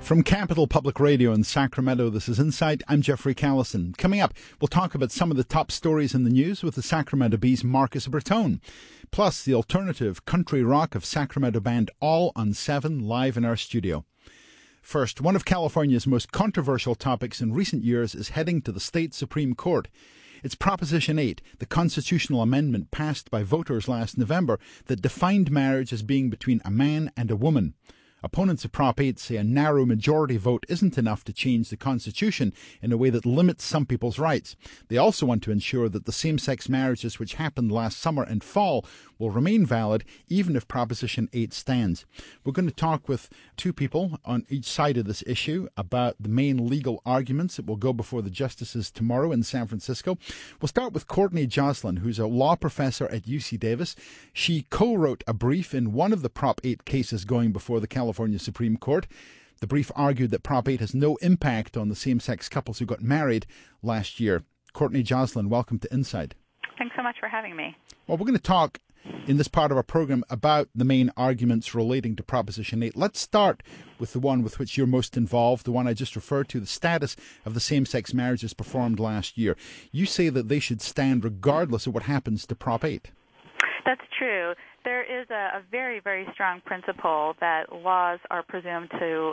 From Capital Public Radio in Sacramento, this is Insight. I'm Jeffrey Callison. Coming up, we'll talk about some of the top stories in the news with the Sacramento Bee's Marcus Bertone. Plus, the alternative country rock of Sacramento band All on 7 live in our studio. First, one of California's most controversial topics in recent years is heading to the state Supreme Court. It's Proposition 8, the constitutional amendment passed by voters last November that defined marriage as being between a man and a woman. Opponents of Prop 8 say a narrow majority vote isn't enough to change the Constitution in a way that limits some people's rights. They also want to ensure that the same-sex marriages which happened last summer and fall will remain valid even if Proposition 8 stands. We're going to talk with two people on each side of this issue about the main legal arguments that will go before the justices tomorrow in San Francisco. We'll start with Courtney Joslin, who's a law professor at UC Davis. She co-wrote a brief in one of the Prop 8 cases going before the California Supreme Court. The brief argued that Prop 8 has no impact on the same-sex couples who got married last year. Courtney Joslin, welcome to Inside. Thanks so much for having me. Well, we're going to talk in this part of our program about the main arguments relating to Proposition 8. Let's start with the one with which you're most involved, the one I just referred to, the status of the same-sex marriages performed last year. You say that they should stand regardless of what happens to Prop 8. That's true. There is a very, very strong principle that laws are presumed to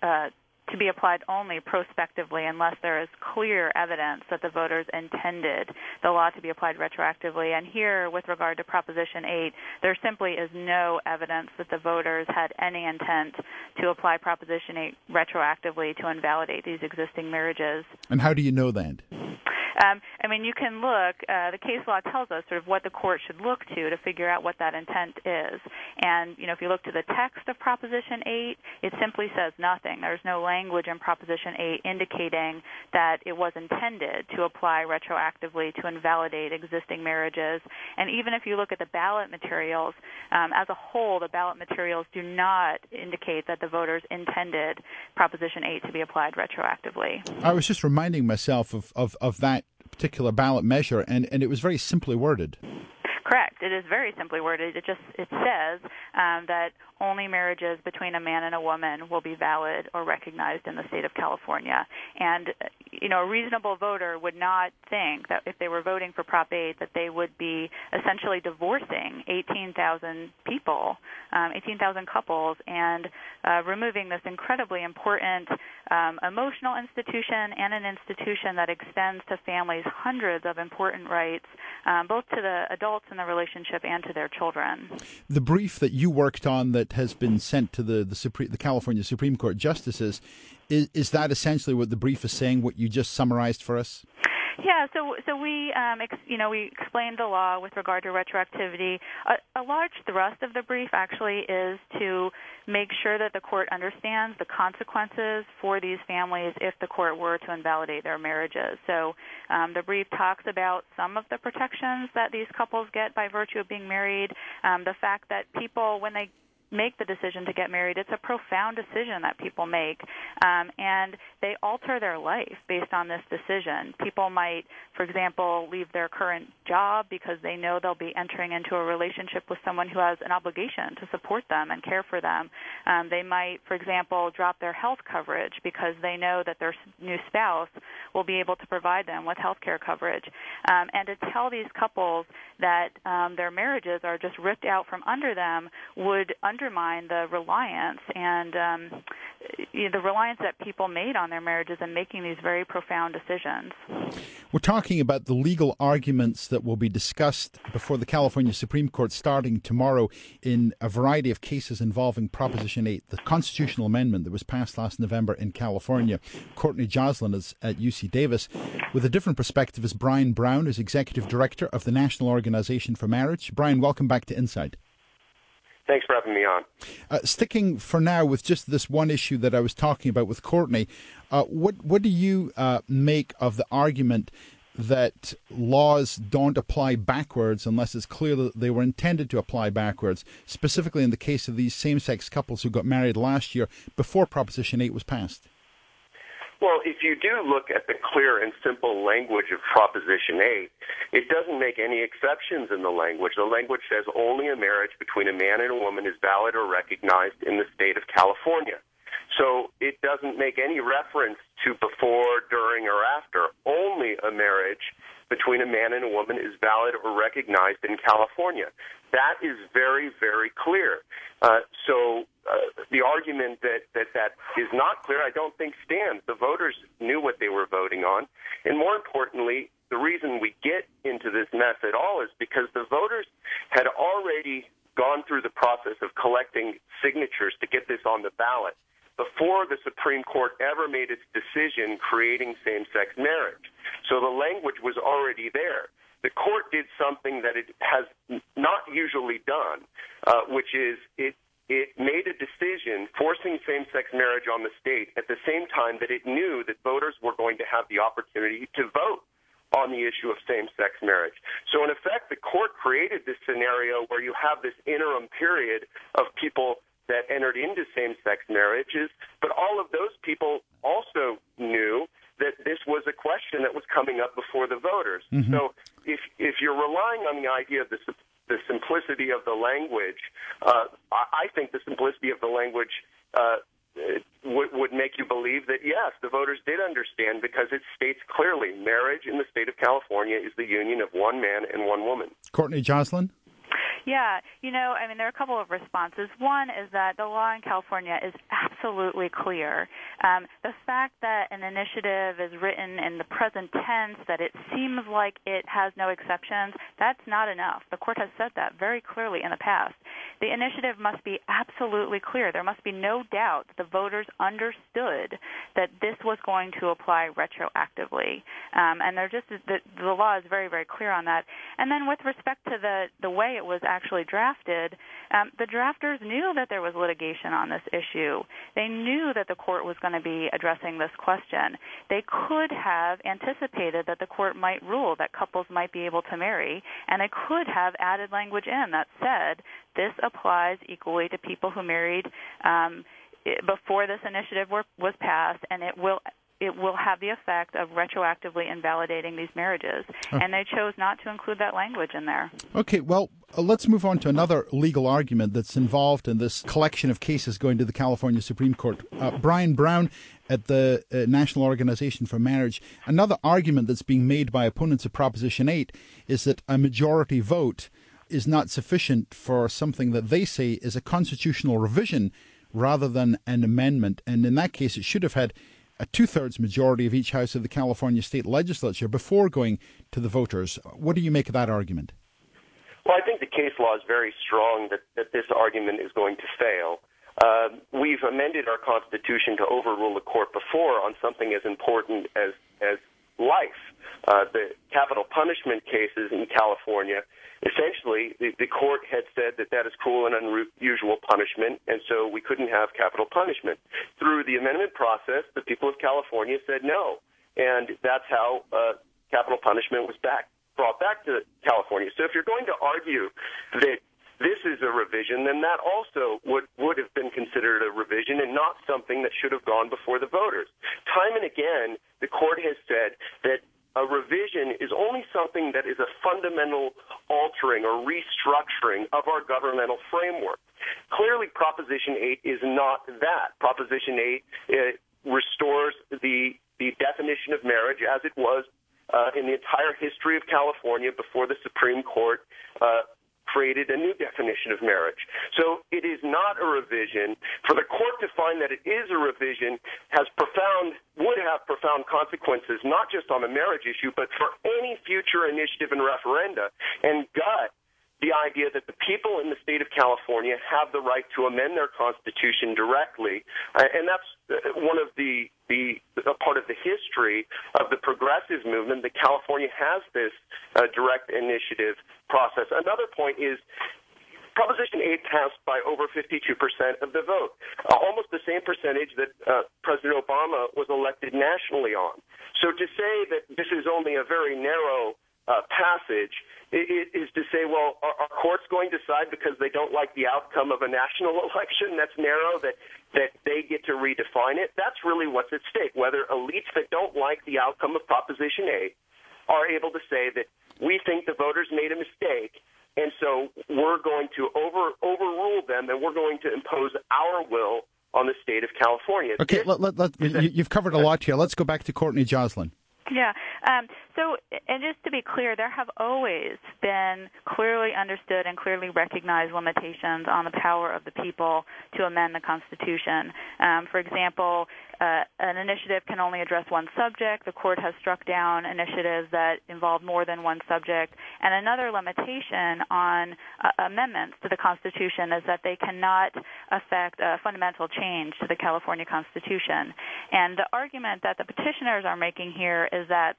be applied only prospectively unless there is clear evidence that the voters intended the law to be applied retroactively. And here, with regard to Proposition 8, there simply is no evidence that the voters had any intent to apply Proposition 8 retroactively to invalidate these existing marriages. And how do you know that? You can look, the case law tells us sort of what the court should look to figure out what that intent is. And, if you look to the text of Proposition 8, it simply says nothing. There's no language in Proposition 8 indicating that it was intended to apply retroactively to invalidate existing marriages. And even if you look at the ballot materials, as a whole, the ballot materials do not indicate that the voters intended Proposition 8 to be applied retroactively. I was just reminding myself of that particular ballot measure, and it was very simply worded. Correct. It is very simply worded. It says that only marriages between a man and a woman will be valid or recognized in the state of California. And, a reasonable voter would not think that if they were voting for Prop 8 that they would be essentially divorcing 18,000 people, 18,000 couples, and removing this incredibly important emotional institution and an institution that extends to families hundreds of important rights, both to the adults in the relationship and to their children. The brief that you worked on that has been sent to the California Supreme Court justices, is that essentially what the brief is saying, what you just summarized for us? Yeah, so we we explained the law with regard to retroactivity. A large thrust of the brief actually is to make sure that the court understands the consequences for these families if the court were to invalidate their marriages. So the brief talks about some of the protections that these couples get by virtue of being married, the fact that people, when they make the decision to get married, it's a profound decision that people make, and they alter their life based on this decision. People might, for example, leave their current job because they know they'll be entering into a relationship with someone who has an obligation to support them and care for them. They might, for example, drop their health coverage because they know that their new spouse will be able to provide them with health care coverage. And to tell these couples that their marriages are just ripped out from under them would undermine the reliance and the reliance that people made on their marriages in making these very profound decisions. We're talking about the legal arguments that will be discussed before the California Supreme Court starting tomorrow in a variety of cases involving Proposition 8, the constitutional amendment that was passed last November in California. Courtney Joslin is at UC Davis. With a different perspective is Brian Brown, who's Executive Director of the National Organization for Marriage. Brian, welcome back to Inside. Thanks for having me on. Sticking for now with just this one issue that I was talking about with Courtney, what do you make of the argument that laws don't apply backwards unless it's clear that they were intended to apply backwards, specifically in the case of these same-sex couples who got married last year before Proposition 8 was passed? Well, if you do look at the clear and simple language of Proposition 8, it doesn't make any exceptions in the language. The language says only a marriage between a man and a woman is valid or recognized in the state of California. So it doesn't make any reference to before, during, or after. Only a marriage between a man and a woman is valid or recognized in California. That is very, very clear. So the argument that is not clear, I don't think stands. The voters knew what they were voting on. And more importantly, the reason we get into this mess at all is because the voters had already gone through the process of collecting signatures to get this on the ballot before the Supreme Court ever made its decision creating same-sex marriage. So the language was already there. The court did something that it has not usually done, which is it made a decision forcing same-sex marriage on the state at the same time that it knew that voters were going to have the opportunity to vote on the issue of same-sex marriage. So in effect, the court created this scenario where you have this interim period of people that entered into same-sex marriages, but all of those people also knew that this was a question that was coming up before the voters. Mm-hmm. So if you're relying on the idea of the simplicity of the language, I think the simplicity of the language would make you believe that, yes, the voters did understand, because it states clearly marriage in the state of California is the union of one man and one woman. Courtney Joslin? Yeah, there are a couple of responses. One is that the law in California is absolutely clear. The fact that an initiative is written in the present tense, that it seems like it has no exceptions, that's not enough. The court has said that very clearly in the past. The initiative must be absolutely clear. There must be no doubt that the voters understood that this was going to apply retroactively. And the law is very, very clear on that. And then with respect to the way it was actually drafted, the drafters knew that there was litigation on this issue. They knew that the court was going to be addressing this question. They could have anticipated that the court might rule that couples might be able to marry, and they could have added language in that said this applies equally to people who married before this initiative was passed, and it will have the effect of retroactively invalidating these marriages. And they chose not to include that language in there. Okay, well, let's move on to another legal argument that's involved in this collection of cases going to the California Supreme Court. Brian Brown at the National Organization for Marriage, another argument that's being made by opponents of Proposition 8 is that a majority vote is not sufficient for something that they say is a constitutional revision rather than an amendment. And in that case, it should have had a two-thirds majority of each house of the California state legislature before going to the voters. What do you make of that argument? Well, I think the case law is very strong that this argument is going to fail. We've amended our Constitution to overrule the court before on something as important as life. The capital punishment cases in California, essentially, the court had said that is cruel and unusual punishment, and so we couldn't have capital punishment. Through the amendment process, the people of California said no, and that's how capital punishment was brought back to California. So if you're going to argue that this is a revision, then that also would have been considered a revision and not something that should have gone before the voters. Time and again, the court has said that a revision is only something that is a fundamental altering or restructuring of our governmental framework. Clearly, Proposition 8 is not that. Proposition 8 restores the definition of marriage as it was in the entire history of California before the Supreme Court created a new definition of marriage. So it is not a revision. For the court to find that it is a revision would have profound consequences, not just on the marriage issue, but for any future initiative and referenda, and gut the idea that the people in the state of California have the right to amend their Constitution directly. And that's one of the part of the history of the progressive movement, that California has this direct initiative process. Another point is Proposition 8 passed by over 52% of the vote, almost the same percentage that President Obama was elected nationally on. So to say that this is only a very narrow passage is to say, well, are courts going to decide because they don't like the outcome of a national election that's narrow that they get to redefine it? That's really what's at stake, whether elites that don't like the outcome of Proposition 8 are able to say that we think the voters made a mistake, and so we're going to overrule them, and we're going to impose our will on the state of California. Okay, you've covered a lot here. Let's go back to Courtney Joslin. Yeah. And just to be clear, there have always been clearly understood and clearly recognized limitations on the power of the people to amend the Constitution. For example, an initiative can only address one subject. The court has struck down initiatives that involve more than one subject. And another limitation on amendments to the Constitution is that they cannot affect a fundamental change to the California Constitution. And the argument that the petitioners are making here is that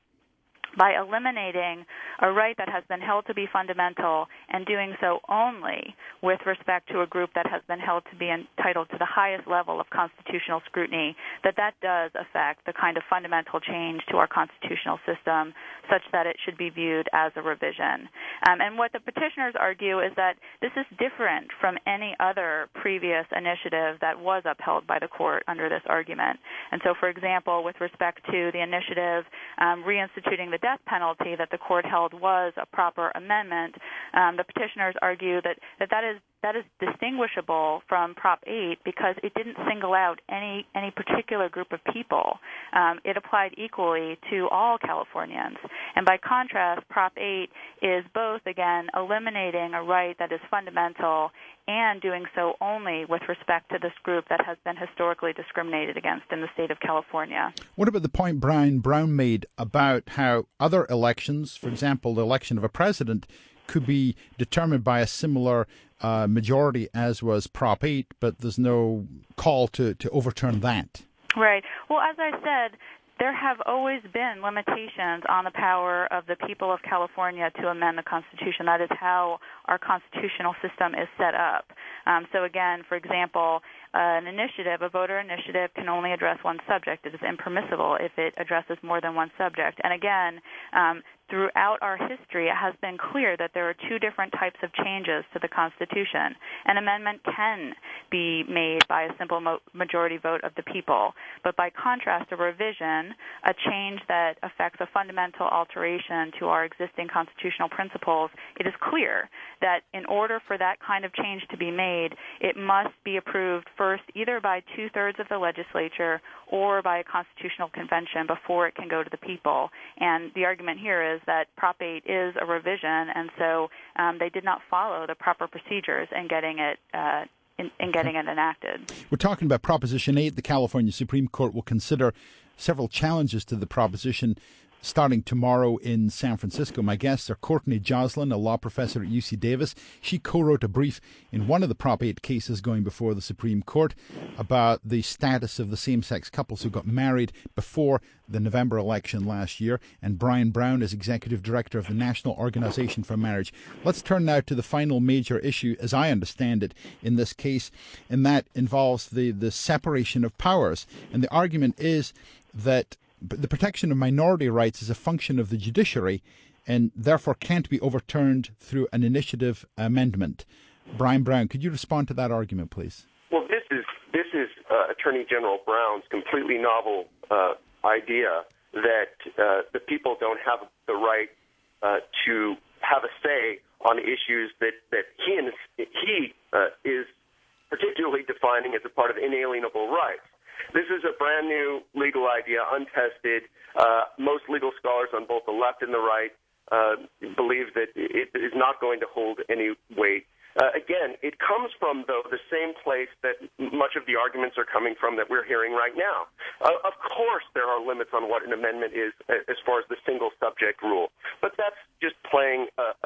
by eliminating a right that has been held to be fundamental and doing so only with respect to a group that has been held to be entitled to the highest level of constitutional scrutiny, that does affect the kind of fundamental change to our constitutional system such that it should be viewed as a revision. And what the petitioners argue is that this is different from any other previous initiative that was upheld by the court under this argument. And so, for example, with respect to the initiative reinstituting the death penalty that the court held was a proper amendment, the petitioners argue that is distinguishable from Prop 8 because it didn't single out any particular group of people. It applied equally to all Californians. And by contrast, Prop 8 is both, again, eliminating a right that is fundamental and doing so only with respect to this group that has been historically discriminated against in the state of California. What about the point Brian Brown made about how other elections, for example, the election of a president, could be determined by a similar majority as was Prop 8, but there's no call to overturn that? Right. Well, as I said, there have always been limitations on the power of the people of California to amend the Constitution. That is how our constitutional system is set up. So again, for example, an initiative, a voter initiative, can only address one subject. It is impermissible if it addresses more than one subject. And again, throughout our history, it has been clear that there are two different types of changes to the Constitution. An amendment can be made by a simple majority vote of the people, but by contrast, a revision, a change that affects a fundamental alteration to our existing constitutional principles, it is clear that in order for that kind of change to be made, it must be approved first either by two-thirds of the legislature or by a constitutional convention before it can go to the people. And the argument here is that Prop 8 is a revision, and so they did not follow the proper procedures in getting it enacted. We're talking about Proposition 8. The California Supreme Court will consider several challenges to the proposition starting tomorrow in San Francisco. My guests are Courtney Joslin, a law professor at UC Davis. She co-wrote a brief in one of the Prop 8 cases going before the Supreme Court about the status of the same-sex couples who got married before the November election last year. And Brian Brown is executive director of the National Organization for Marriage. Let's turn now to the final major issue, as I understand it, in this case, and that involves the separation of powers. And the argument is that the protection of minority rights is a function of the judiciary and therefore can't be overturned through an initiative amendment. Brian Brown, could you respond to that argument, please? Well, this is Attorney General Brown's completely novel idea that the people don't have the right to have a say on issues that he is particularly defining as a part of inalienable rights. This is a brand new legal idea, untested. Most legal scholars on both the left and the right believe that it is not going to hold any weight. Again, it comes from, though, the same place that much of the arguments are coming from that we're hearing right now. Of course, there are limits on what an amendment is as far as the single subject rule, but that's just playing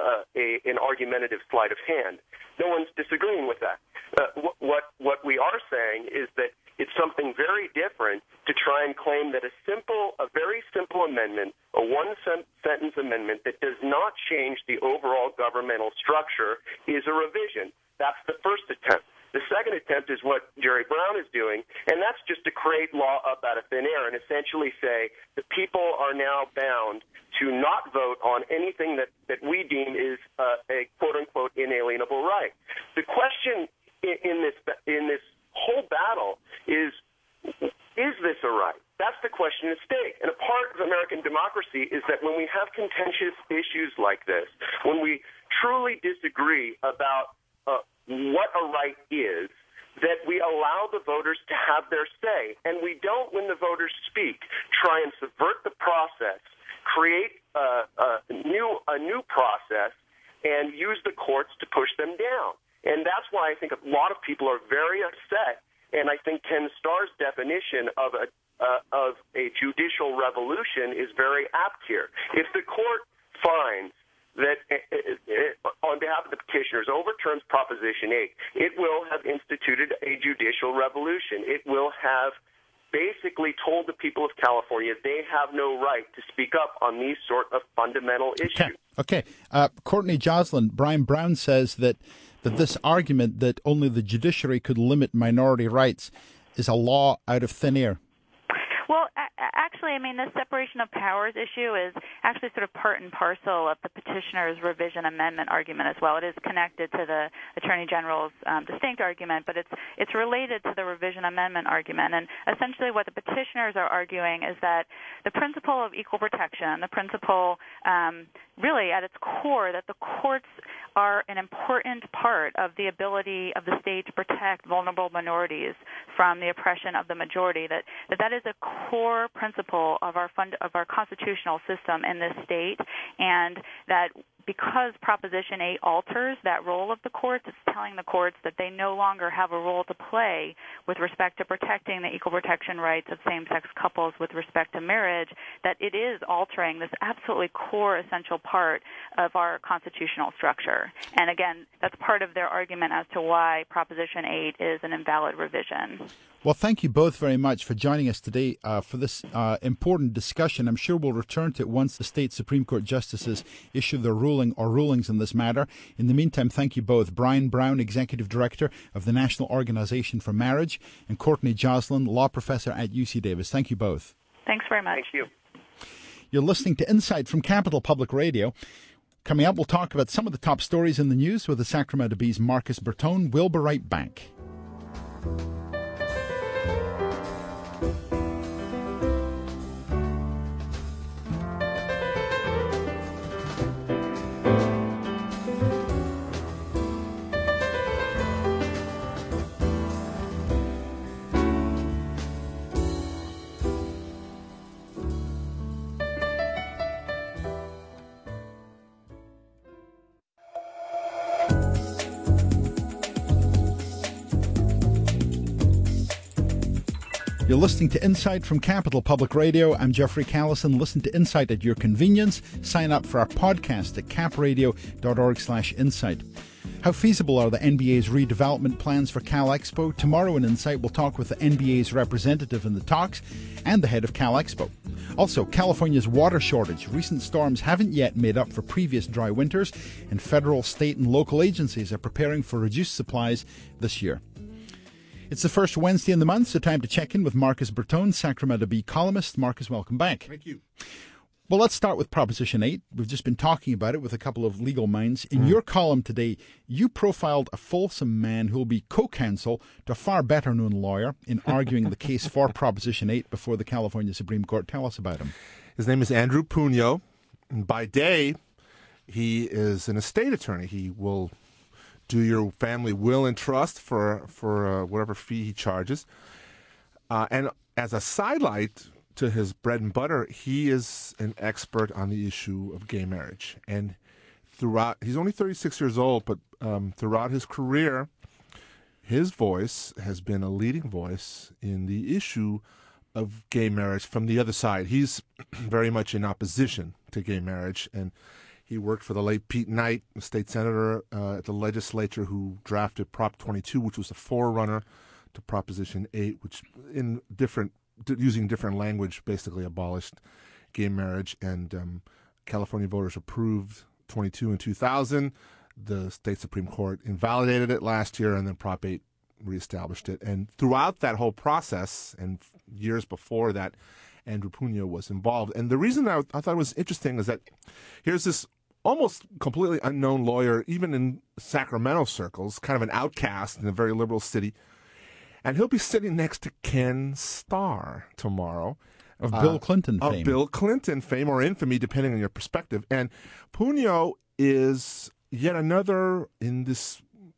an argumentative sleight of hand. No one's disagreeing with that. What we are saying is that it's something very different to try and claim that a very simple amendment, a one-sentence amendment that does not change the overall governmental structure is a revision. That's the first attempt. The second attempt is what Jerry Brown is doing, and that's just to create law up out of thin air and essentially say the people are now bound to not vote on anything that we deem is a quote-unquote inalienable right. The question in this whole battle is this a right? That's the question at stake. And a part of American democracy is that when we have contentious issues like this, when we truly disagree about what a right is, that we allow the voters to have their say, and we don't, when the voters speak, try and subvert the process, create a new process, and use the courts to push them down. And that's why I think a lot of people are very upset, and I think Ken Starr's definition of a judicial revolution is very apt here. If the court finds that on behalf of the petitioners overturns Proposition 8, it will have instituted a judicial revolution. It will have basically told the people of California they have no right to speak up on these sort of fundamental issues. Okay. Courtney Joslin, Brian Brown says that this argument that only the judiciary could limit minority rights is a law out of thin air. Well, actually, I mean, the separation of powers issue is actually sort of part and parcel of the petitioner's revision amendment argument as well. It is connected to the Attorney General's distinct argument, but it's related to the revision amendment argument. And essentially what the petitioners are arguing is that the principle of equal protection, the principle really at its core that the courts are an important part of the ability of the state to protect vulnerable minorities from the oppression of the majority, that is a core principle of our constitutional system in this state, and that because Proposition 8 alters that role of the courts, it's telling the courts that they no longer have a role to play with respect to protecting the equal protection rights of same-sex couples with respect to marriage, that it is altering this absolutely core essential part of our constitutional structure. And again, that's part of their argument as to why Proposition 8 is an invalid revision. Well, thank you both very much for joining us today for this important discussion. I'm sure we'll return to it once the state Supreme Court justices issue their ruling or rulings in this matter. In the meantime, thank you both. Brian Brown, Executive Director of the National Organization for Marriage, and Courtney Joslin, Law Professor at UC Davis. Thank you both. Thanks very much. Thank you. You're listening to Insight from Capital Public Radio. Coming up, we'll talk about some of the top stories in the news with the Sacramento Bee's Marcus Bertone. We'll be right back. You're listening to Insight from Capital Public Radio. I'm Jeffrey Callison. Listen to Insight at your convenience. Sign up for our podcast at capradio.org/insight. How feasible are the NBA's redevelopment plans for Cal Expo? Tomorrow in Insight, we'll talk with the NBA's representative in the talks and the head of Cal Expo. Also, California's water shortage. Recent storms haven't yet made up for previous dry winters, and federal, state, and local agencies are preparing for reduced supplies this year. It's the first Wednesday in the month, so time to check in with Marcus Bertone, Sacramento Bee columnist. Marcus, welcome back. Thank you. Well, let's start with Proposition 8. We've just been talking about it with a couple of legal minds. In your column today, you profiled a Folsom man who will be co-counsel to a far better-known lawyer in arguing the case for Proposition 8 before the California Supreme Court. Tell us about him. His name is Andrew Punio. And by day, he is an estate attorney. He will do your family will and trust for whatever fee he charges. And as a sidelight to his bread and butter, he is an expert on the issue of gay marriage. And throughout, he's only 36 years old, but throughout his career, his voice has been a leading voice in the issue of gay marriage from the other side. He's very much in opposition to gay marriage, and he worked for the late Pete Knight, a state senator at the legislature who drafted Prop 22, which was a forerunner to Proposition 8, which using different language basically abolished gay marriage. And California voters approved 22 in 2000. The state Supreme Court invalidated it last year, and then Prop 8 reestablished it. And throughout that whole process, and years before that, Andrew Punio was involved. And the reason I thought it was interesting is that here's this almost completely unknown lawyer, even in Sacramento circles, kind of an outcast in a very liberal city. And he'll be sitting next to Ken Starr tomorrow. Of Bill Clinton fame. Of Bill Clinton fame or infamy, depending on your perspective. And Punio is yet another in this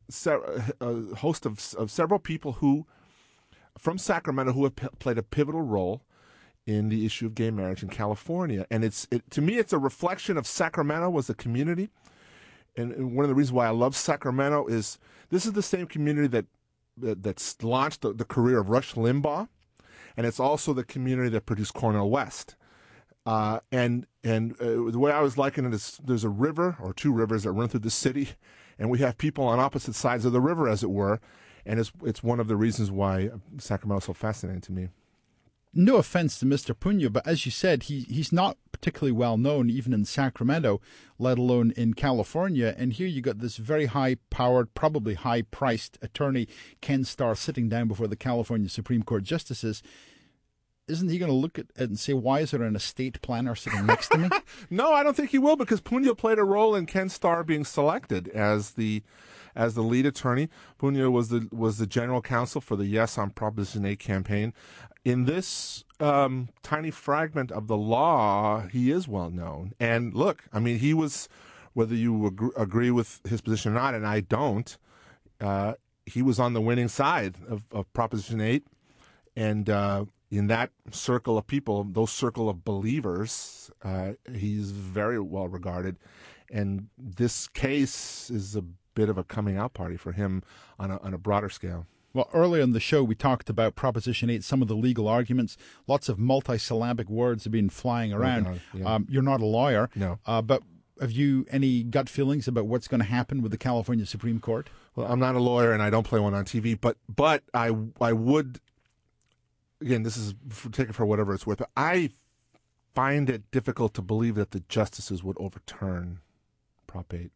a host of several people from Sacramento who have played a pivotal role in the issue of gay marriage in California. And to me, it's a reflection of Sacramento as a community. And one of the reasons why I love Sacramento is this is the same community that's launched the career of Rush Limbaugh, and it's also the community that produced Cornel West. And the way I was likening it is there's a river or two rivers that run through the city, and we have people on opposite sides of the river, as it were, and it's one of the reasons why Sacramento is so fascinating to me. No offense to Mr. Puna, but as you said, he's not particularly well known even in Sacramento, let alone in California. And here you got this very high-powered, probably high-priced attorney, Ken Starr, sitting down before the California Supreme Court justices. Isn't he going to look at it and say, why is there an estate planner sitting next to me? No, I don't think he will, because Puna played a role in Ken Starr being selected as the lead attorney. Puna was the general counsel for the Yes on Proposition 8 campaign. In this tiny fragment of the law, he is well known. And look, I mean, he was, whether you agree with his position or not, and I don't, he was on the winning side of Proposition 8. And in that circle of people, those circle of believers, he's very well regarded. And this case is a bit of a coming out party for him on a broader scale. Well, earlier in the show, we talked about Proposition 8, some of the legal arguments. Lots of multisyllabic words have been flying around. Oh, yeah. You're not a lawyer. No. But have you any gut feelings about what's going to happen with the California Supreme Court? Well, I'm not a lawyer, and I don't play one on TV, but I would, again, this is, take it for whatever it's worth, but I find it difficult to believe that the justices would overturn Prop 8.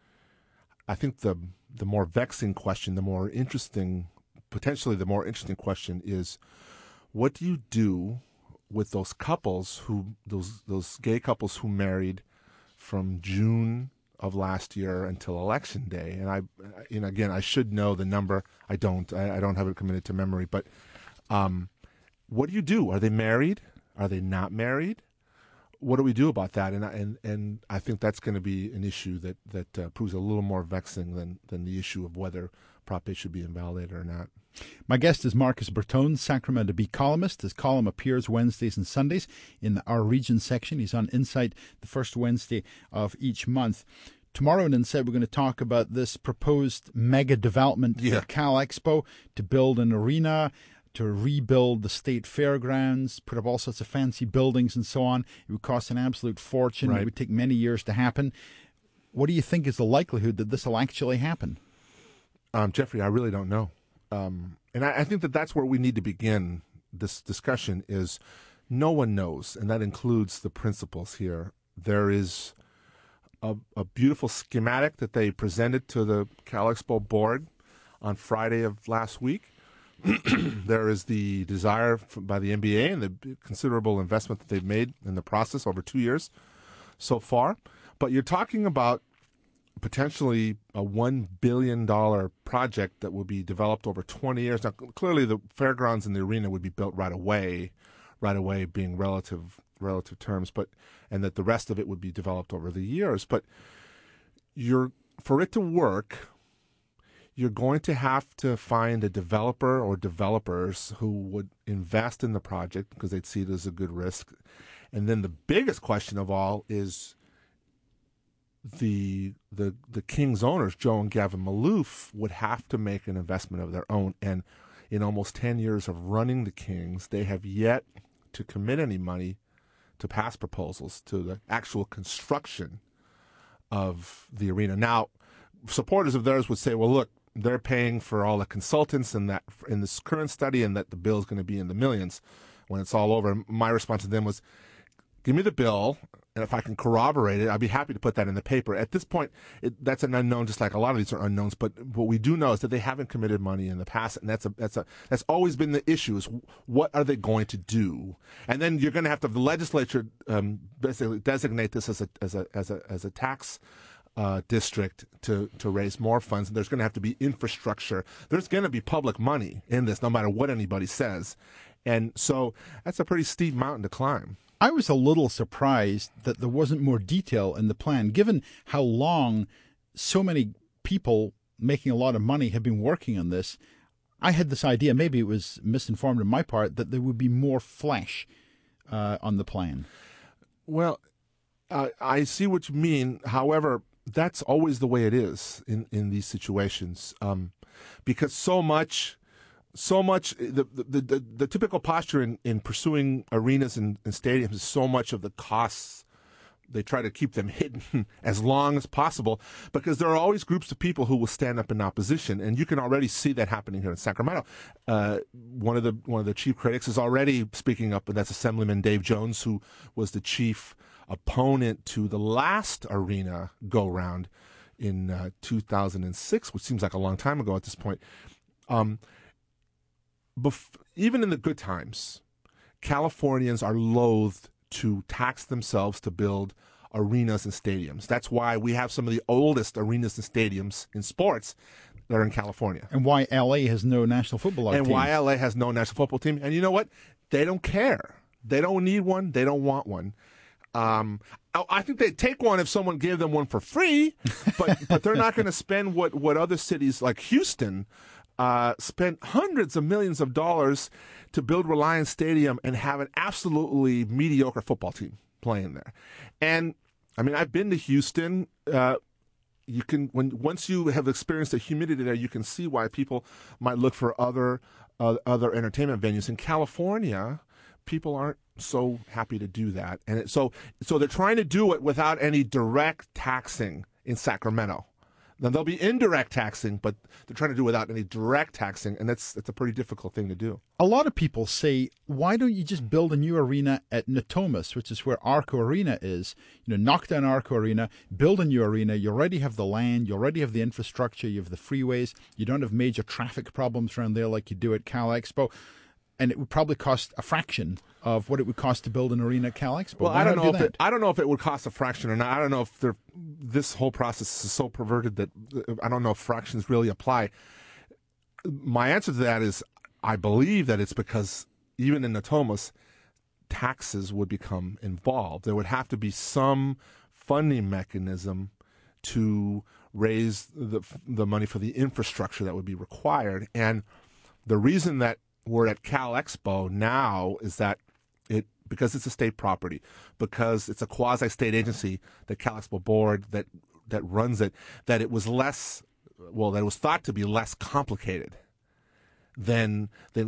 I think the more vexing question, potentially the more interesting question is, what do you do with those couples those gay couples who married from June of last year until Election Day? And again, I should know the number. I don't have it committed to memory. But what do you do? Are they married? Are they not married? What do we do about that? And I think that's going to be an issue that proves a little more vexing than the issue of whether Prop 8 should be invalidated or not. My guest is Marcus Bertone, Sacramento Bee columnist. His column appears Wednesdays and Sundays in Our Region section. He's on Insight the first Wednesday of each month. Tomorrow in Insight, we're going to talk about this proposed mega development at Cal Expo to build an arena, to rebuild the state fairgrounds, put up all sorts of fancy buildings and so on. It would cost an absolute fortune. Right. It would take many years to happen. What do you think is the likelihood that this will actually happen? Jeffrey, I really don't know. And I think that's where we need to begin this discussion is no one knows, and that includes the principals here. There is a beautiful schematic that they presented to the Cal Expo board on Friday of last week. There is the desire by the NBA and the considerable investment that they've made in the process over 2 years so far. But you're talking about potentially a $1 billion project that will be developed over 20 years. Now, clearly the fairgrounds and the arena would be built right away being relative terms, and that the rest of it would be developed over the years. But for it to work, you're going to have to find a developer or developers who would invest in the project because they'd see it as a good risk. And then the biggest question of all is the Kings owners, Joe and Gavin Maloof, would have to make an investment of their own. And in almost 10 years of running the Kings, they have yet to commit any money to pass proposals to the actual construction of the arena. Now, supporters of theirs would say, well, look, they're paying for all the consultants in this current study, and that the bill is going to be in the millions when it's all over. And my response to them was, give me the bill, and if I can corroborate it, I'd be happy to put that in the paper. At this point, that's an unknown, just like a lot of these are unknowns. But what we do know is that they haven't committed money in the past, and that's always been the issue: is what are they going to do? And then you're going to have the legislature basically designate this as a tax district to raise more funds. And there's going to have to be infrastructure. There's going to be public money in this, no matter what anybody says. And so that's a pretty steep mountain to climb. I was a little surprised that there wasn't more detail in the plan, given how long so many people making a lot of money have been working on this. I had this idea, maybe it was misinformed on my part, that there would be more flesh on the plan. Well, I see what you mean. However, that's always the way it is in these situations, because so much the typical posture in pursuing arenas and stadiums is so much of the costs. They try to keep them hidden as long as possible because there are always groups of people who will stand up in opposition, and you can already see that happening here in Sacramento. One of the chief critics is already speaking up, and that's Assemblyman Dave Jones, who was the chief opponent to the last arena go-round in 2006, which seems like a long time ago at this point. Even in the good times, Californians are loath to tax themselves to build arenas and stadiums. That's why we have some of the oldest arenas and stadiums in sports that are in California. And why LA has no national football team. And why LA has no national football team. And you know what? They don't care. They don't need one. They don't want one. I think they'd take one if someone gave them one for free, but they're not going to spend what other cities like Houston spent hundreds of millions of dollars to build Reliance Stadium and have an absolutely mediocre football team playing there. And I mean, I've been to Houston. Once you have experienced the humidity there, you can see why people might look for other entertainment venues. In California, people aren't so happy to do that, and so they're trying to do it without any direct taxing in Sacramento. Now, there'll be indirect taxing, but they're trying to do it without any direct taxing, and that's a pretty difficult thing to do. A lot of people say, why don't you just build a new arena at Natomas, which is where Arco Arena is? Knock down Arco Arena, build a new arena. You already have the land, you already have the infrastructure, you have the freeways. You don't have major traffic problems around there like you do at Cal Expo. And it would probably cost a fraction of what it would cost to build an arena at Cal Expo. Well, I don't know if it would cost a fraction or not. I don't know if this whole process is so perverted that I don't know if fractions really apply. My answer to that is I believe that it's because even in Natomas, taxes would become involved. There would have to be some funding mechanism to raise the money for the infrastructure that would be required. And the reason that we're at Cal Expo now is that because it's a state property, because it's a quasi-state agency, the Cal Expo board that runs it, that it was thought to be less complicated than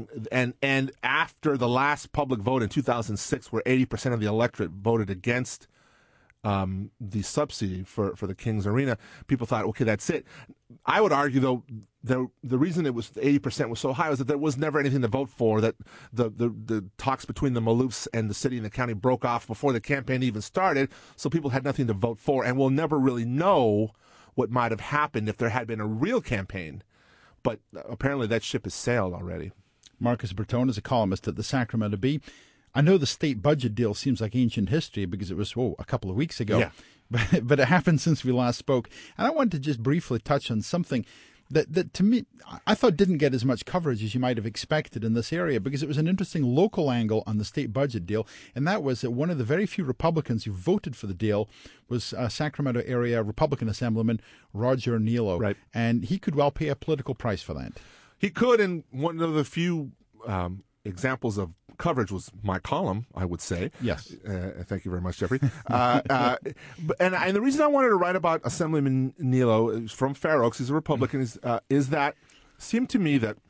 after the last public vote in 2006, where 80% of the electorate voted against the subsidy for the Kings Arena, people thought, okay, that's it. I would argue, though, the reason it was 80% was so high was that there was never anything to vote for, that the talks between the Maloofs and the city and the county broke off before the campaign even started, so people had nothing to vote for, and we'll never really know what might have happened if there had been a real campaign. But apparently that ship has sailed already. Marcus Bertone is a columnist at the Sacramento Bee. I know the state budget deal seems like ancient history because it was, a couple of weeks ago. Yeah. But it happened since we last spoke. And I wanted to just briefly touch on something that to me, I thought didn't get as much coverage as you might have expected in this area, because it was an interesting local angle on the state budget deal. And that was that one of the very few Republicans who voted for the deal was Sacramento area Republican Assemblyman Roger Niello. Right. And he could well pay a political price for that. He could, and one of the few examples of coverage was my column, I would say. Yes. Thank you very much, Jeffrey. And the reason I wanted to write about Assemblyman Niello from Fair Oaks, he's a Republican, is that it seemed to me that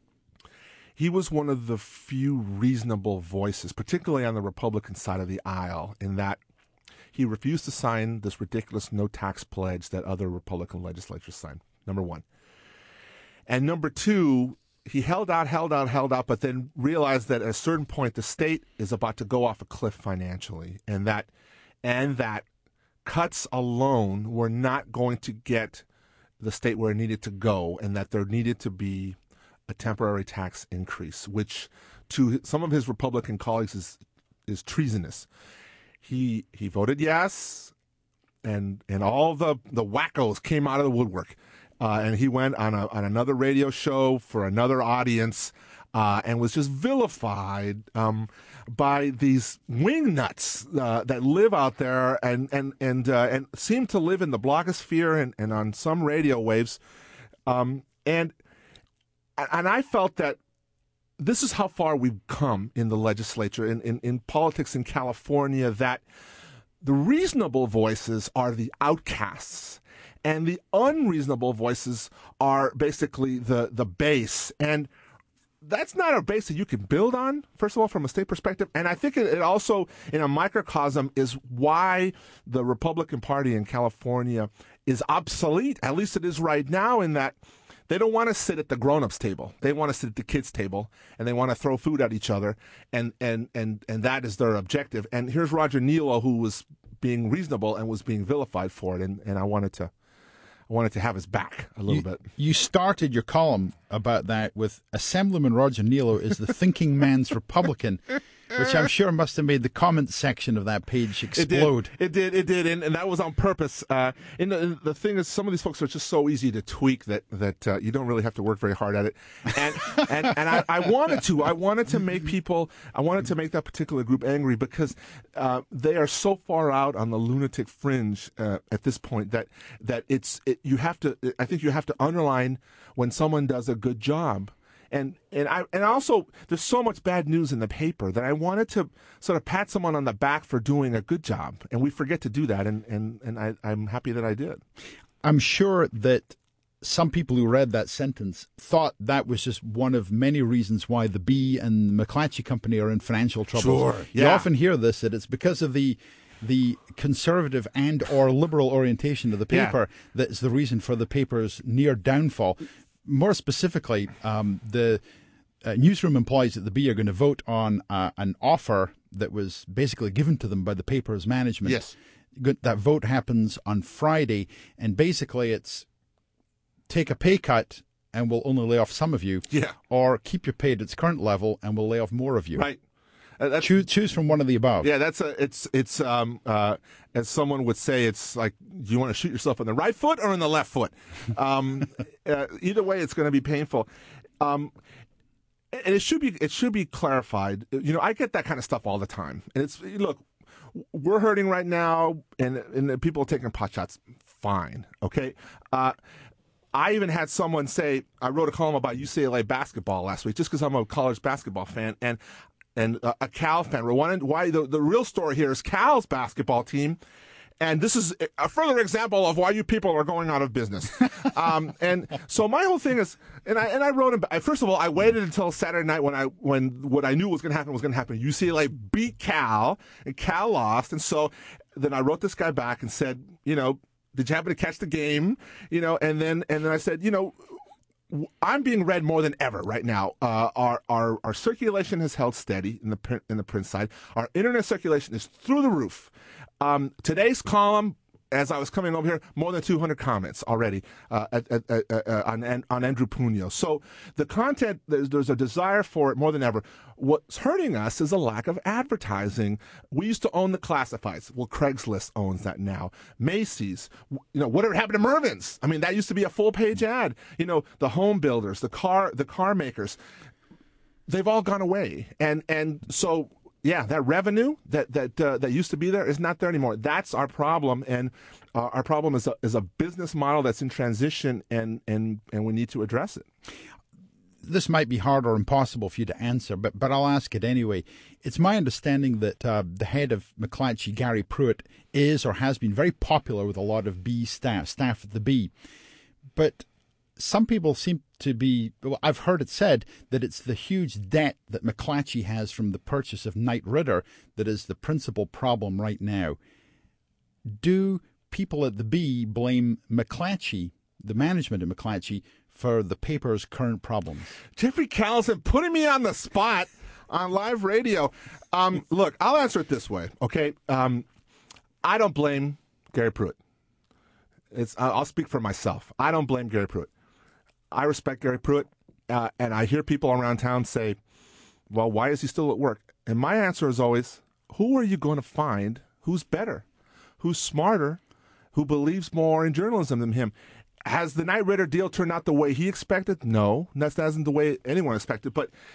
he was one of the few reasonable voices, particularly on the Republican side of the aisle, in that he refused to sign this ridiculous no tax pledge that other Republican legislatures signed, number one. And number two, he held out, but then realized that at a certain point the state is about to go off a cliff financially, and that cuts alone were not going to get the state where it needed to go, and that there needed to be a temporary tax increase, which to some of his Republican colleagues is treasonous. He voted yes, and all the wackos came out of the woodwork. And he went on another radio show for another audience and was just vilified by these wingnuts that live out there and seem to live in the blogosphere and on some radio waves And I felt that this is how far we've come in the legislature, in politics in California, that the reasonable voices are the outcasts, and the unreasonable voices are basically the base. And that's not a base that you can build on, first of all, from a state perspective. And I think it also, in a microcosm, is why the Republican Party in California is obsolete, at least it is right now, in that they don't want to sit at the grown-ups table. They want to sit at the kids' table, and they want to throw food at each other, and that is their objective. And here's Roger Nealo, who was being reasonable and was being vilified for it, and I wanted to have his back a little bit. You started your column about that with Assemblyman Roger Nealo is the thinking man's Republican, which I'm sure must have made the comment section of that page explode. It did, and that was on purpose. And the thing is, some of these folks are just so easy to tweak that you don't really have to work very hard at it. And I wanted to make that particular group angry because they are so far out on the lunatic fringe at this point that you have to underline when someone does a good job. And also, there's so much bad news in the paper that I wanted to sort of pat someone on the back for doing a good job, and we forget to do that, and I'm happy that I did. I'm sure that some people who read that sentence thought that was just one of many reasons why the Bee and the McClatchy Company are in financial trouble. Sure, yeah. You often hear this, that it's because of the conservative and or liberal orientation of the paper that is the reason for the paper's near downfall. More specifically, the newsroom employees at the Bee are going to vote on an offer that was basically given to them by the paper's management. Yes. That vote happens on Friday, and basically it's take a pay cut and we'll only lay off some of you, or keep your pay at its current level and we'll lay off more of you. Right. Choose from one of the above. Yeah, it's as someone would say, it's like, do you want to shoot yourself in the right foot or in the left foot? Either way, it's going to be painful. And it should be clarified. You know, I get that kind of stuff all the time. And look, we're hurting right now, and people are taking pot shots. Fine, okay. I even had someone say, I wrote a column about UCLA basketball last week, just because I'm a college basketball fan, and a Cal fan. Why the real story here is Cal's basketball team, and this is a further example of why you people are going out of business. And so my whole thing is, and I wrote him. First of all, I waited until Saturday night when what I knew was going to happen. UCLA beat Cal, and Cal lost, and so then I wrote this guy back and said, you know, did you happen to catch the game? You know, and then I said, you know, I'm being read more than ever right now. Our circulation has held steady in the print side. Our internet circulation is through the roof. Today's column, as I was coming over here, more than 200 comments already on Andrew Punio. So the content, there's a desire for it more than ever. What's hurting us is a lack of advertising. We used to own the classifieds. Well, Craigslist owns that now. Macy's, you know, whatever happened to Mervyn's? I mean, that used to be a full-page ad. You know, the home builders, the car makers, they've all gone away. And so, yeah, that revenue that used to be there is not there anymore. That's our problem, and our problem is a business model that's in transition, and we need to address it. This might be hard or impossible for you to answer, but I'll ask it anyway. It's my understanding that the head of McClatchy, Gary Pruitt, is or has been very popular with a lot of Bee staff at the Bee. But some people seem to be, well, I've heard it said that it's the huge debt that McClatchy has from the purchase of Knight Ridder that is the principal problem right now. Do people at the Bee blame McClatchy, the management of McClatchy, for the paper's current problems? Jeffrey Callison putting me on the spot on live radio. Look, I'll answer it this way, okay? I don't blame Gary Pruitt. I'll speak for myself. I don't blame Gary Pruitt. I respect Gary Pruitt, and I hear people around town say, well, why is he still at work? And my answer is always, who are you going to find who's better, who's smarter, who believes more in journalism than him? Has the Knight Ridder deal turned out the way he expected? No, that isn't the way anyone expected. But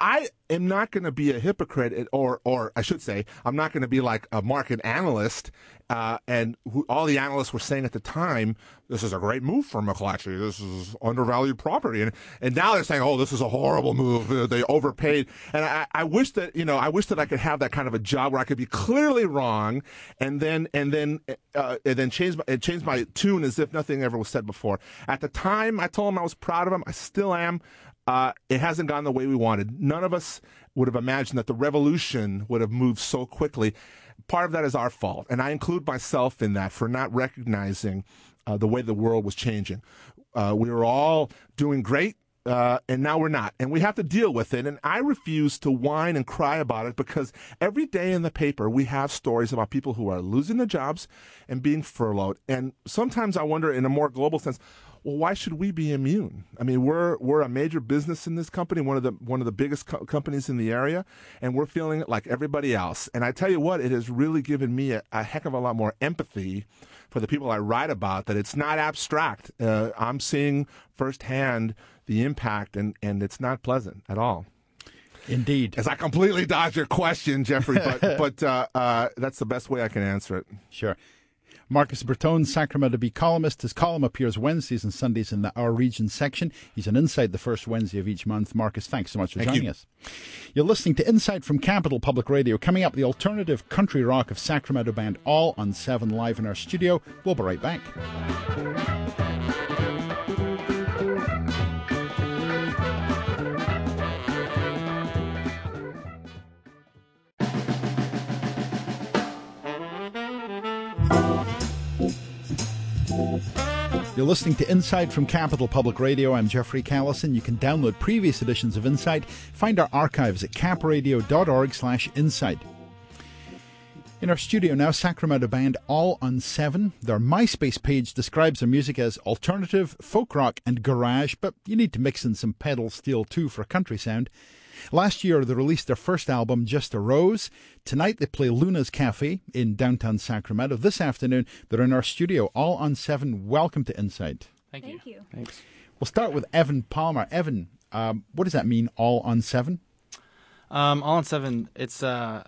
I am not going to be a hypocrite, or I should say, I'm not going to be like a market analyst. And all the analysts were saying at the time, this is a great move for McClatchy. This is undervalued property. And now they're saying, oh, this is a horrible move. They overpaid. And I wish that, I wish that I could have that kind of a job where I could be clearly wrong and then change my tune as if nothing ever was said before. At the time, I told him I was proud of him. I still am. It hasn't gone the way we wanted. None of us would have imagined that the revolution would have moved so quickly. Part of that is our fault, and I include myself in that for not recognizing the way the world was changing. We were all doing great, and now we're not, and we have to deal with it. And I refuse to whine and cry about it because every day in the paper we have stories about people who are losing their jobs and being furloughed. And sometimes I wonder, in a more global sense, well, why should we be immune? I mean, we're a major business in this company, one of the biggest companies in the area, and we're feeling it like everybody else. And I tell you what, it has really given me a heck of a lot more empathy for the people I write about. That it's not abstract. I'm seeing firsthand the impact, and it's not pleasant at all. Indeed. As I completely dodged your question, Jeffrey, but that's the best way I can answer it. Sure. Marcus Bertone, Sacramento Bee columnist. His column appears Wednesdays and Sundays in the Our Region section. He's on Insight the first Wednesday of each month. Marcus, thanks so much for joining us. You're listening to Insight from Capital Public Radio. Coming up, the alternative country rock of Sacramento band All on 7 live in our studio. We'll be right back. You're listening to Insight from Capital Public Radio. I'm Jeffrey Callison. You can download previous editions of Insight. Find our archives at capradio.org/insight. In our studio now, Sacramento band All on 7. Their MySpace page describes their music as alternative, folk rock and garage, but you need to mix in some pedal steel too for a country sound. Last year, they released their first album, Just a Rose. Tonight, they play Luna's Cafe in downtown Sacramento. This afternoon, they're in our studio, All on 7. Welcome to Insight. Thank you. Thanks. We'll start with Evan Palmer. Evan, what does that mean, All on 7? All on 7, it's I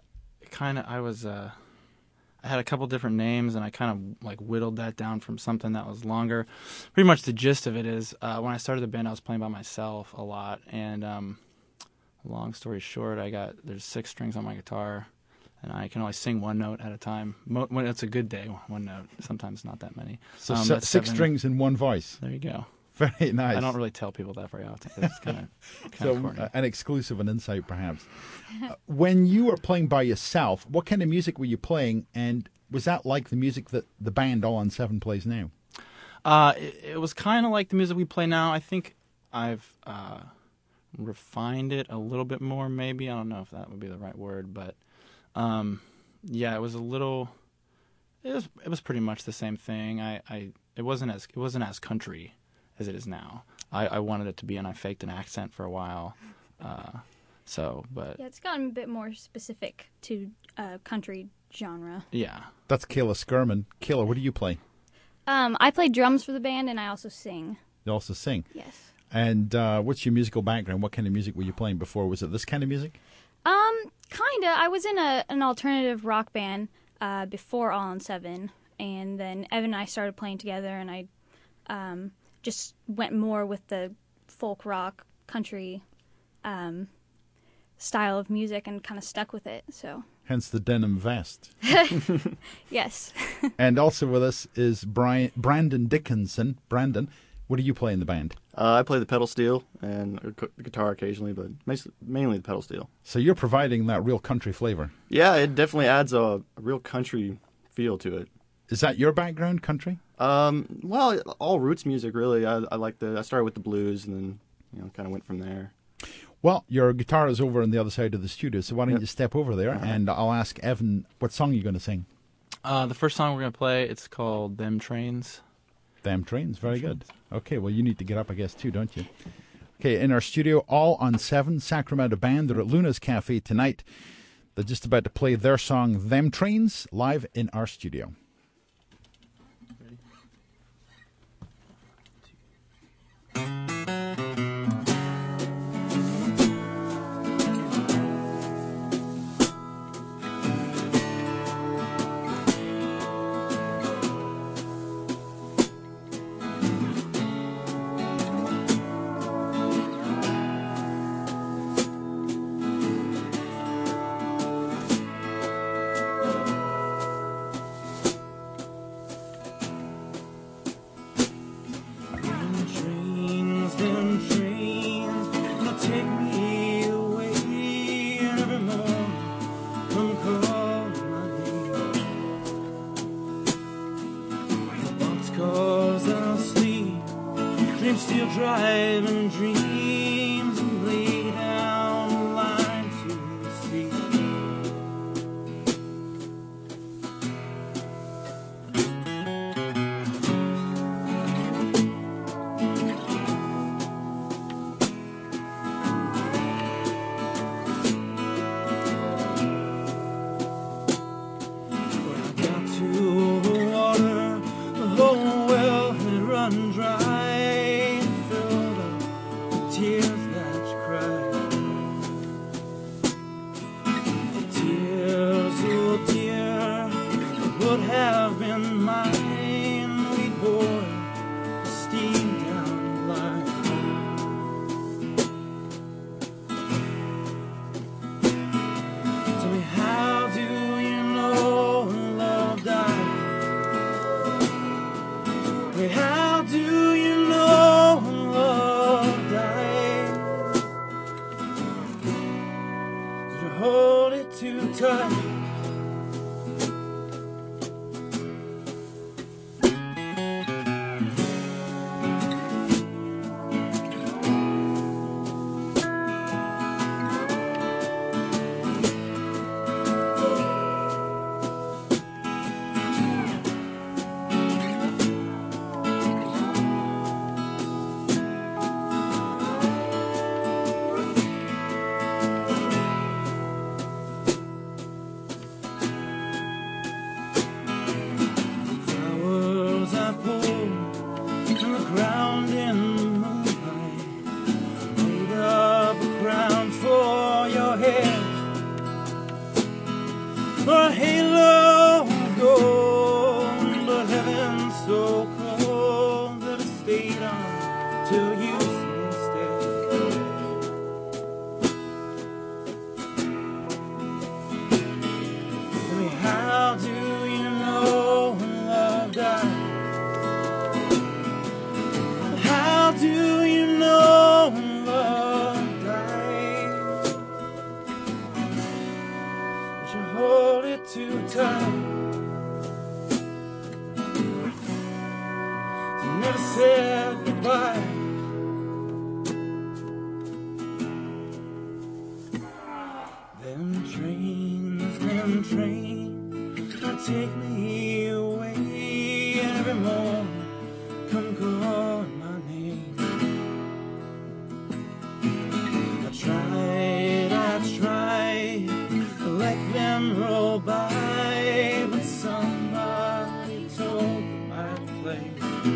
had a couple different names, and I kind of like whittled that down from something that was longer. Pretty much the gist of it is, when I started the band, I was playing by myself a lot, and long story short, there's 6 strings on my guitar, and I can only sing one note at a time. When it's a good day, one note. Sometimes not that many. So 6 strings in one voice. There you go. Very nice. I don't really tell people that very often. It's kind of corny. An exclusive on Insight, perhaps. When you were playing by yourself, what kind of music were you playing, and was that like the music that the band All on 7 plays now? It was kind of like the music we play now. I think I've refined it a little bit more, maybe. I don't know if that would be the right word, but yeah, it was a little. It was pretty much the same thing. It wasn't as country as it is now. I wanted it to be, and I faked an accent for a while. But yeah, it's gotten a bit more specific to country genre. Yeah, that's Kayla Skirman. Kayla, what do you play? I play drums for the band, and I also sing. You also sing? Yes. And what's your musical background? What kind of music were you playing before? Was it this kind of music? Kinda. I was in an alternative rock band before All on 7, and then Evan and I started playing together, and I just went more with the folk rock, country style of music and kind of stuck with it. So. Hence the denim vest. Yes. And also with us is Brandon Dickinson. Brandon, what do you play in the band? I play the pedal steel and the guitar occasionally, but mainly the pedal steel. So you're providing that real country flavor. Yeah, it definitely adds a real country feel to it. Is that your background, country? Well, all roots music, really. I started with the blues and then kind of went from there. Well, your guitar is over on the other side of the studio, so why don't you step over there, and I'll ask Evan what song you're going to sing. The first song we're going to play, it's called Them Trains. Them Trains, very good. Okay, well, you need to get up, I guess, too, don't you? Okay, in our studio, All on 7, Sacramento band. They're at Luna's Cafe tonight. They're just about to play their song, Them Trains, live in our studio. alive in dreams and lay down a line to the sea. When I got to the water, the whole well had run dry and filled up with tears that you cried. The tears, oh dear, would have been mine. We bore the steam down the line. Tell me, how do you know love died? Wait, how do you know love died? Did you hold it too tight? Flowers I pulled from the ground in the moonlight, made up a crown for your head, for a halo of gold, but heaven so cold that it stayed on till you instead. Tell me, how do you know love died? How do you know love died? Did you hold it too tight? You never said goodbye. Them trains will take me away every morning. Come calling my name. I tried to let them roll by, but somebody told them I'd play.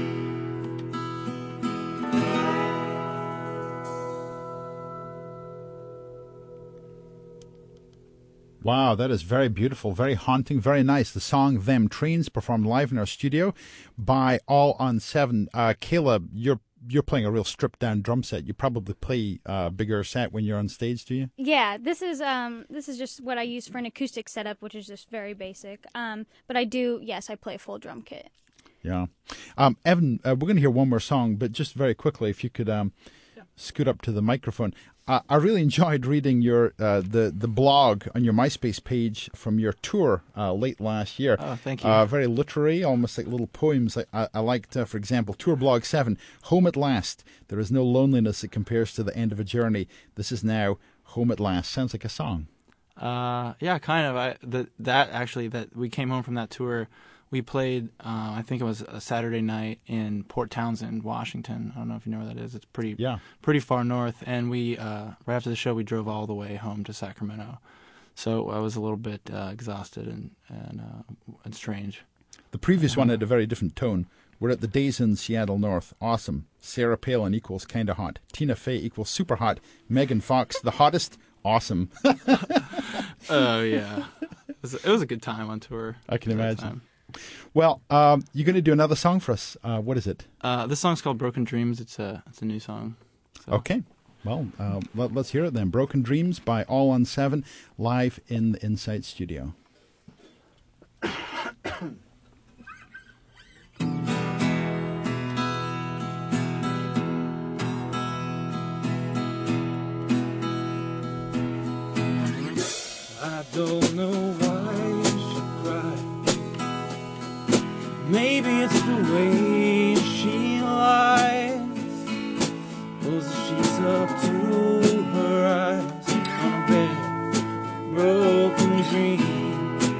Wow, that is very beautiful, very haunting, very nice. The song Them Trains, performed live in our studio by All on 7. Kayla, you're playing a real stripped down drum set. You probably play a bigger set when you're on stage, do you? Yeah, this is just what I use for an acoustic setup, which is just very basic. But I play a full drum kit. Yeah. Evan, we're going to hear one more song, but just very quickly, if you could scoot up to the microphone. I really enjoyed reading your the blog on your MySpace page from your tour late last year. Oh, thank you. Very literary, almost like little poems. I liked, for example, Tour Blog 7, Home at Last. There is no loneliness that compares to the end of a journey. This is now Home at Last. Sounds like a song. Yeah, kind of. That we came home from that tour. We played, I think it was a Saturday night in Port Townsend, Washington. I don't know if you know where that is. It's pretty far north. And we, right after the show, we drove all the way home to Sacramento. So I was a little bit exhausted and strange. The previous one had a very different tone. We're at the Days in Seattle North. Awesome. Sarah Palin equals kinda hot. Tina Fey equals super hot. Megan Fox, the hottest. Awesome. Oh, yeah. It was a good time on tour. I can imagine. Well, you're going to do another song for us. What is it? This song's called Broken Dreams. It's a new song. So. Okay. Well, let's hear it then. Broken Dreams by All on 7, live in the Insight Studio. I don't know why she cried. Maybe it's the way she lies. dream.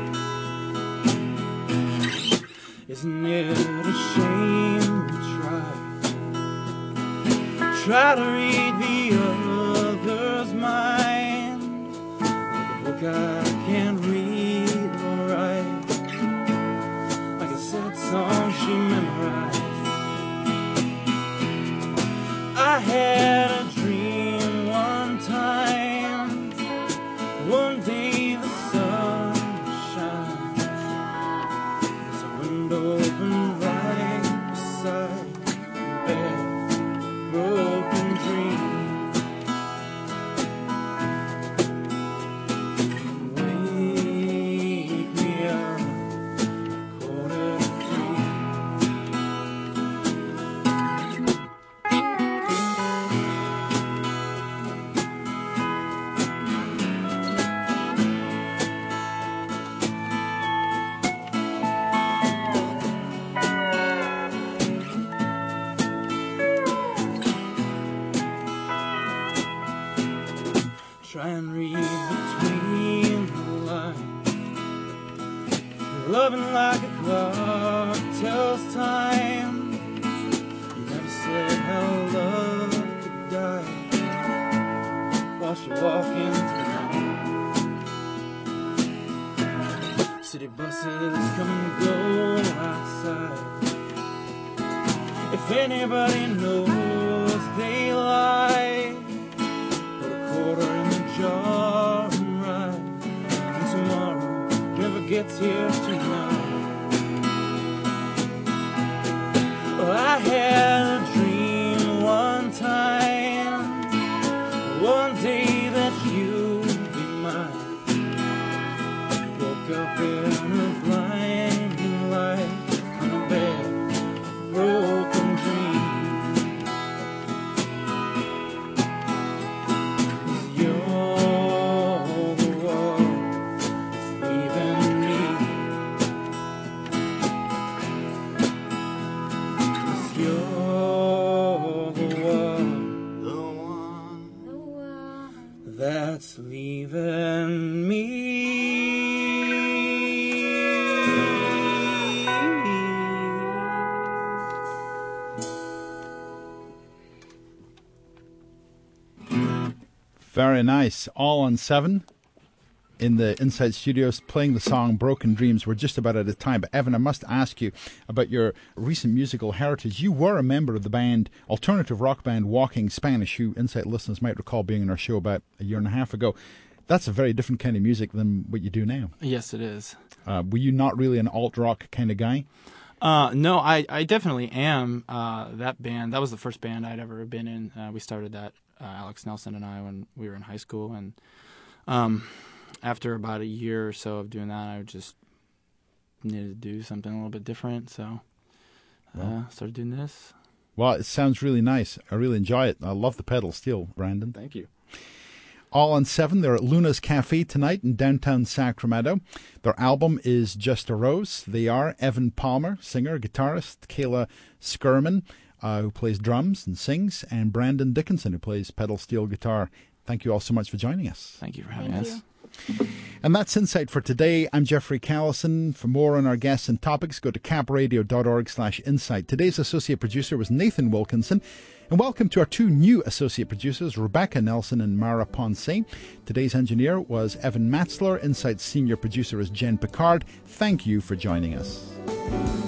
Isn't it a shame to try to read the other's mind, like a book I can't read or write, like a sad song she memorized. I had a dream one time, one day the sun shines, there's a window open right beside the bed, broken dream. Wake me up, 2:45. Try and read between the lines. You're loving like a clock tells time. You never said how love could die while she walking through. City buses come and go outside. If anybody knows they lie, put a quarter in the jar and ride. And tomorrow never gets here tonight. Well, I had a dream one time, one day that you'd be mine. Woke up in a blinding light on a bed, broken dream. You're the one that's leaving me. You're the one that's leaving me. Very nice. All on 7 in the Inside Studios playing the song Broken Dreams. We're just about out of time. But Evan, I must ask you about your recent musical heritage. You were a member of the band, alternative rock band Walking Spanish, who Insight listeners might recall being on our show about a year and a half ago. That's a very different kind of music than what you do now. Yes, it is. Were you not really an alt-rock kind of guy? No, I definitely am. That band, that was the first band I'd ever been in. We started that, Alex Nelson and I, when we were in high school. And after about a year or so of doing that, I just needed to do something a little bit different. So started doing this. Well, it sounds really nice. I really enjoy it. I love the pedal steel, Brandon. Thank you. All on 7. They're at Luna's Cafe tonight in downtown Sacramento. Their album is Just a Rose. They are Evan Palmer, singer, guitarist, Kayla Skirman, who plays drums and sings, and Brandon Dickinson, who plays pedal steel guitar. Thank you all so much for joining us. Thank you for having us. And that's Insight for today. I'm Jeffrey Callison. For more on our guests and topics, go to capradio.org/insight. Today's associate producer was Nathan Wilkinson. And welcome to our 2 new associate producers, Rebecca Nelson and Mara Ponce. Today's engineer was Evan Matzler. Insight's senior producer is Jen Picard. Thank you for joining us.